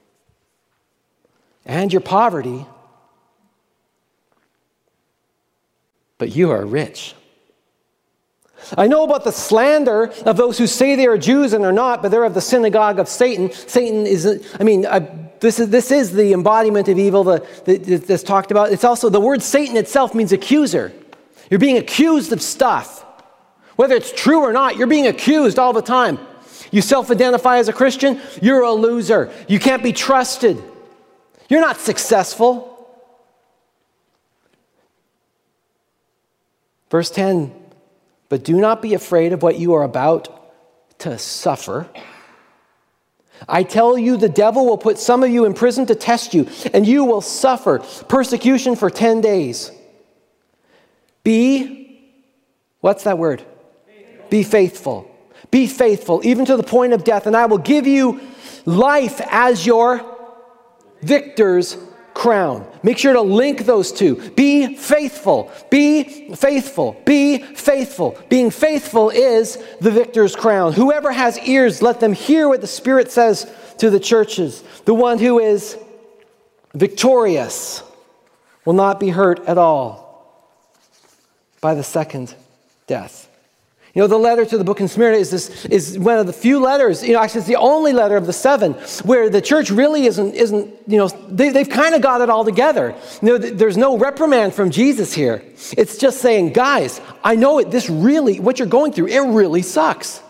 and your poverty, but you are rich. I know about the slander of those who say they are Jews and are not, but they're of the synagogue of Satan. Satan is, I mean, I, this is this is the embodiment of evil that, that, that's talked about. It's also, the word Satan itself means accuser. You're being accused of stuff. Whether it's true or not, you're being accused all the time. You self-identify as a Christian, you're a loser. You can't be trusted. You're not successful. Verse ten, but do not be afraid of what you are about to suffer. I tell you, the devil will put some of you in prison to test you, and you will suffer persecution for ten days. Be, what's that word? Faithful. Be faithful. Be faithful, even to the point of death, and I will give you life as your victor's crown. Make sure to link those two. Be faithful. Be faithful. Be faithful. Being faithful is the victor's crown. Whoever has ears, let them hear what the Spirit says to the churches. The one who is victorious will not be hurt at all by the second death. You know, the letter to the book in Smyrna is this is one of the few letters, you know, actually it's the only letter of the seven where the church really isn't, isn't you know, they, they've kind of got it all together. You know, there's no reprimand from Jesus here. It's just saying, guys, I know it, this really, what you're going through, it really sucks.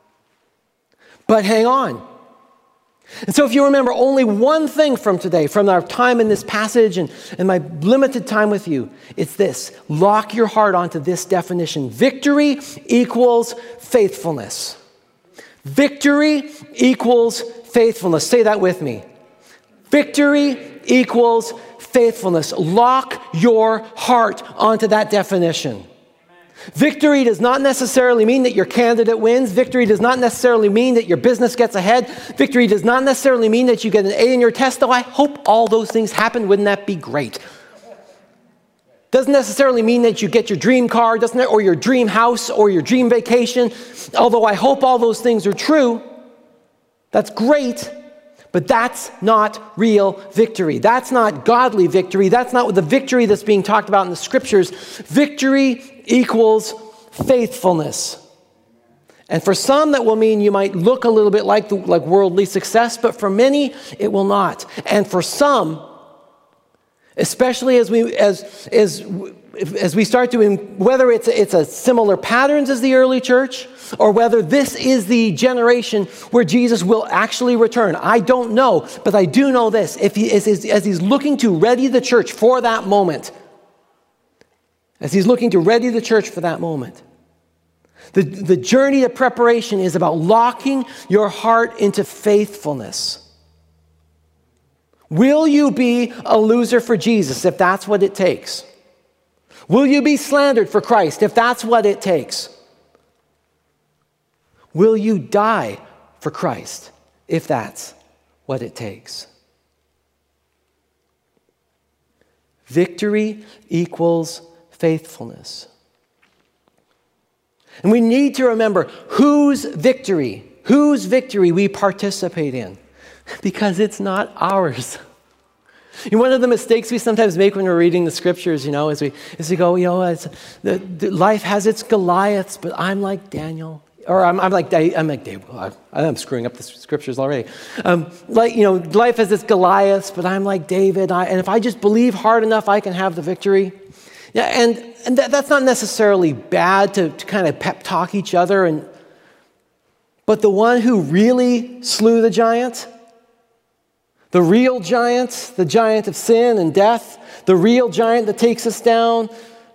But hang on. And so if you remember only one thing from today, from our time in this passage and, and my limited time with you, it's this. Lock your heart onto this definition. Victory equals faithfulness. Victory equals faithfulness. Say that with me. Victory equals faithfulness. Lock your heart onto that definition. Victory does not necessarily mean that your candidate wins. Victory does not necessarily mean that your business gets ahead. Victory does not necessarily mean that you get an A in your test, though I hope all those things happen. Wouldn't that be great? Doesn't necessarily mean that you get your dream car, doesn't it? Or your dream house or your dream vacation. Although I hope all those things are true. That's great. But that's not real victory. That's not godly victory. That's not the victory that's being talked about in the scriptures. Victory equals faithfulness. And for some, that will mean you might look a little bit like, the, like worldly success, but for many, it will not. And for some, especially as we as as as we start to, whether it's it's a similar patterns as the early church, or whether this is the generation where Jesus will actually return, I don't know. But I do know this: if he as, as he's looking to ready the church for that moment. As he's looking to ready the church for that moment. The, the journey of preparation is about locking your heart into faithfulness. Will you be a loser for Jesus if that's what it takes? Will you be slandered for Christ if that's what it takes? Will you die for Christ if that's what it takes? Victory equals faithfulness. And we need to remember whose victory, whose victory we participate in, because it's not ours. And one of the mistakes we sometimes make when we're reading the scriptures, you know, is we, is we go, you know, it's, the, the life has its Goliaths, but I'm like Daniel. Or I'm, I'm like I'm like Dave. I'm screwing up the scriptures already. Um, like, you know, life has its Goliaths, but I'm like David. I, and if I just believe hard enough, I can have the victory. Yeah, and, and that, that's not necessarily bad to, to kind of pep talk each other. And but the one who really slew the giant, the real giant, the giant of sin and death, the real giant that takes us down,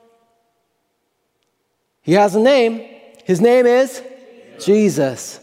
he has a name. His name is Jesus.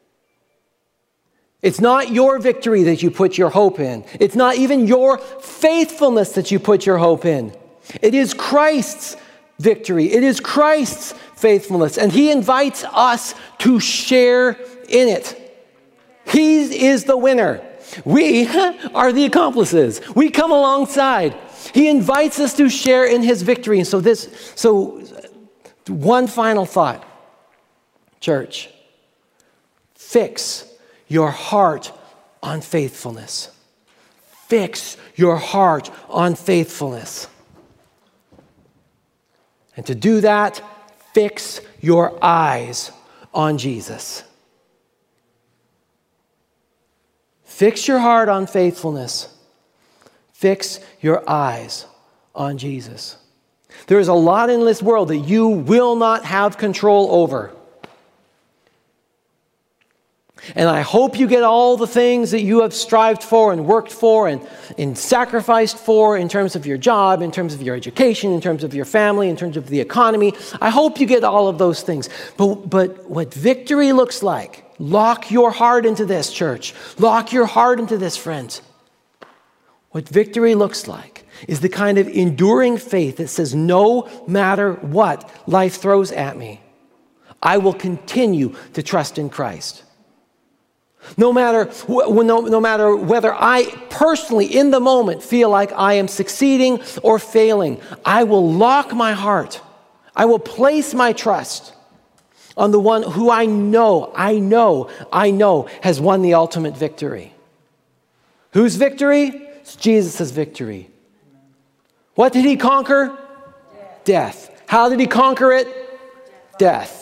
It's not your victory that you put your hope in. It's not even your faithfulness that you put your hope in. It is Christ's victory. It is Christ's faithfulness. And he invites us to share in it. He is the winner. We are the accomplices. We come alongside. He invites us to share in his victory. And so this, so one final thought, church. Fix your heart on faithfulness. Fix your heart on faithfulness. And to do that, Fix your eyes on Jesus. Fix your heart on faithfulness. Fix your eyes on Jesus. There is a lot in this world that you will not have control over. And I hope you get all the things that you have strived for and worked for and, and sacrificed for in terms of your job, in terms of your education, in terms of your family, in terms of the economy. I hope you get all of those things. But, but what victory looks like, lock your heart into this, church. Lock your heart into this, friends. What victory looks like is the kind of enduring faith that says, no matter what life throws at me, I will continue to trust in Christ. No matter, no, no matter whether I personally in the moment feel like I am succeeding or failing, I will lock my heart. I will place my trust on the one who I know, I know, I know has won the ultimate victory. Whose victory? It's Jesus' victory. What did he conquer? Death. Death. How did he conquer it? Death.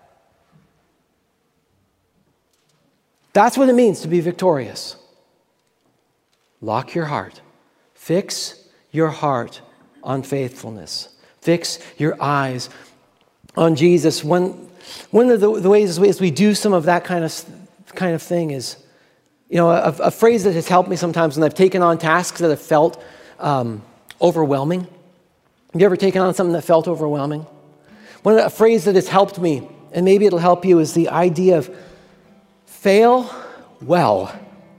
That's what it means to be victorious. Lock your heart. Fix your heart on faithfulness. Fix your eyes on Jesus. One, one of the, the ways as we do some of that kind of, kind of thing is, you know, a, a phrase that has helped me sometimes when I've taken on tasks that have felt um, overwhelming. Have you ever taken on something that felt overwhelming? One a phrase that has helped me, and maybe it'll help you, is the idea of fail well.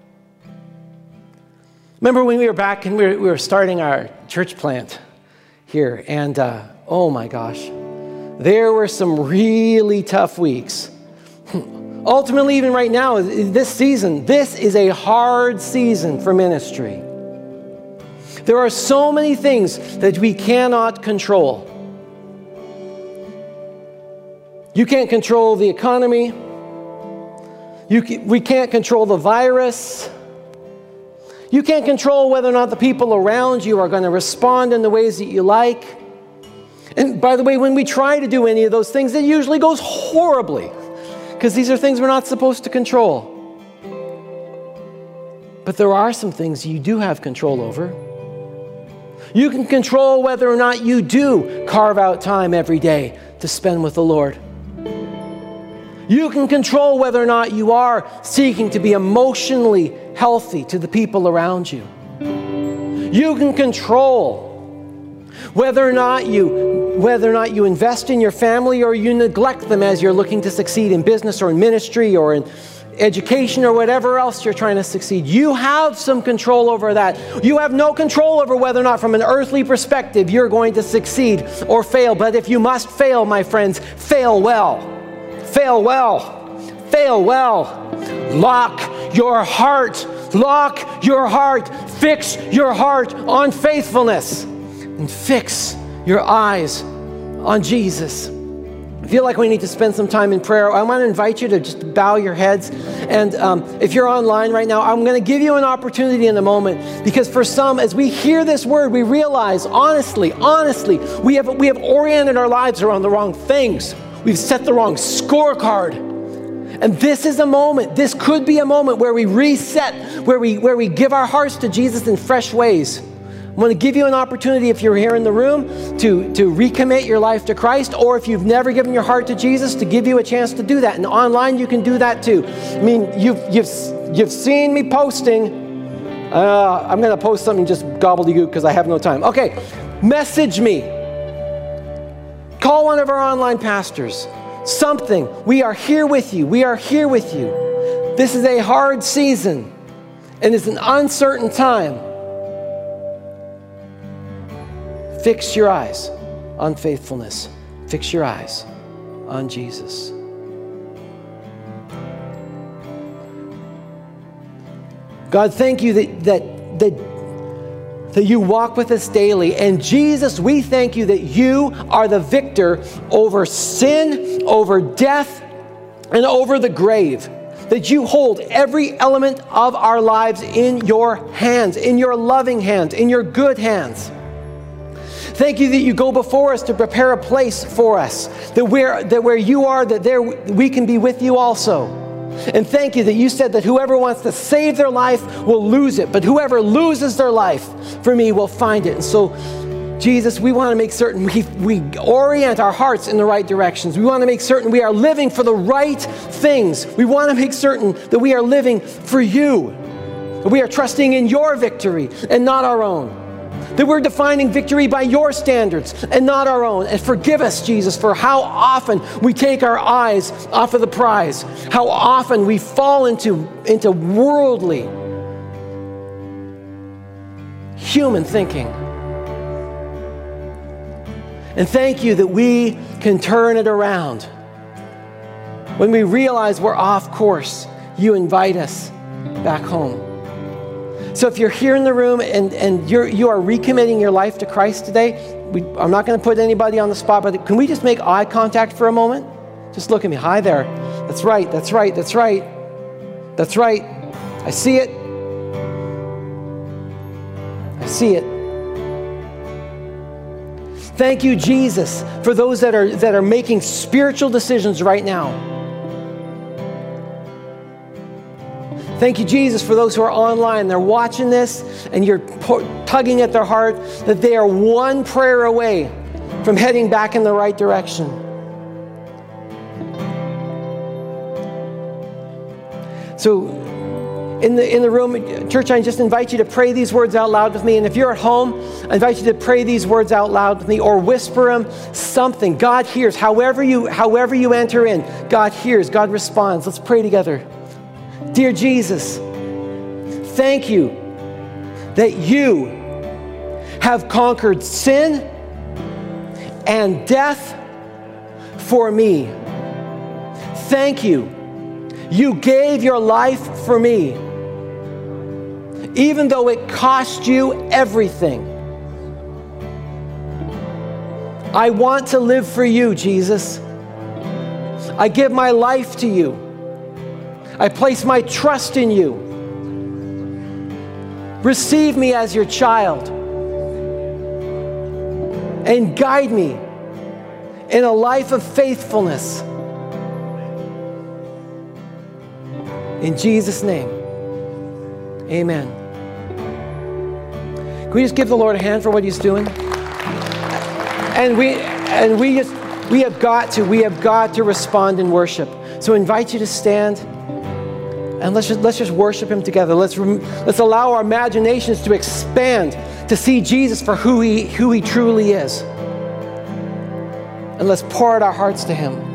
Remember when we were back and we were, we were starting our church plant here, and uh, oh my gosh, there were some really tough weeks. Ultimately, even right now, this season, this is a hard season for ministry. There are so many things that we cannot control. You can't control the economy. You can, we can't control the virus. You can't control whether or not the people around you are going to respond in the ways that you like. And by the way, when we try to do any of those things, it usually goes horribly, because these are things we're not supposed to control. But there are some things you do have control over. You can control whether or not you do carve out time every day to spend with the Lord. You can control whether or not you are seeking to be emotionally healthy to the people around you. You can control whether or not you whether or not you invest in your family or you neglect them as you're looking to succeed in business or in ministry or in education or whatever else you're trying to succeed. You have some control over that. You have no control over whether or not from an earthly perspective you're going to succeed or fail. But if you must fail, my friends, fail well. Fail well. Fail well. Lock your heart. Lock your heart. Fix your heart on faithfulness. And fix your eyes on Jesus. I feel like we need to spend some time in prayer. I want to invite you to just bow your heads. And um, if you're online right now, I'm going to give you an opportunity in a moment. Because for some, as we hear this word, we realize, honestly, honestly, we have, we have oriented our lives around the wrong things. We've set the wrong scorecard. And this is a moment, this could be a moment where we reset, where we, where we give our hearts to Jesus in fresh ways. I'm going to give you an opportunity, if you're here in the room, to, to recommit your life to Christ, or if you've never given your heart to Jesus, to give you a chance to do that. And online, you can do that too. I mean, you've, you've, you've seen me posting. Uh, I'm going to post something just gobbledygook because I have no time. Okay, message me. Call one of our online pastors. Something. We are here with you. We are here with you. This is a hard season, and it's an uncertain time. Fix your eyes on faithfulness. Fix your eyes on Jesus. God, thank you that, that, that that you walk with us daily. And Jesus, we thank you that you are the victor over sin, over death, and over the grave. That you hold every element of our lives in your hands, in your loving hands, in your good hands. Thank you that you go before us to prepare a place for us, that where, that where you are, that there we can be with you also. And thank you that you said that whoever wants to save their life will lose it, but whoever loses their life for me will find it. And so, Jesus, we want to make certain we, we orient our hearts in the right directions. We want to make certain we are living for the right things. We want to make certain that we are living for you. That we are trusting in your victory and not our own. That we're defining victory by your standards and not our own. And forgive us, Jesus, for how often we take our eyes off of the prize. How often we fall into, into worldly, human thinking. And thank you that we can turn it around. When we realize we're off course, you invite us back home. So if you're here in the room and, and you're, you are recommitting your life to Christ today, we, I'm not going to put anybody on the spot, but can we just make eye contact for a moment? Just look at me. Hi there. That's right. That's right. That's right. That's right. I see it. I see it. Thank you, Jesus, for those that are, that are making spiritual decisions right now. Thank you, Jesus, for those who are online. They're watching this and you're tugging at their heart that they are one prayer away from heading back in the right direction. So in the, in the room, church, I just invite you to pray these words out loud with me. And if you're at home, I invite you to pray these words out loud with me or whisper them, something. God hears. However you, however you enter in, God hears. God responds. Let's pray together. Dear Jesus, thank you that you have conquered sin and death for me. Thank you. You gave your life for me, even though it cost you everything. I want to live for you, Jesus. I give my life to you. I place my trust in you. Receive me as your child and guide me in a life of faithfulness. In Jesus' name, amen. Can we just give the Lord a hand for what he's doing? And we and we just we have got to we have got to respond in worship. So I invite you to stand. And let's just, let's just worship him together. Let's, let's allow our imaginations to expand to see Jesus for who he, who he truly is. And let's pour out our hearts to him.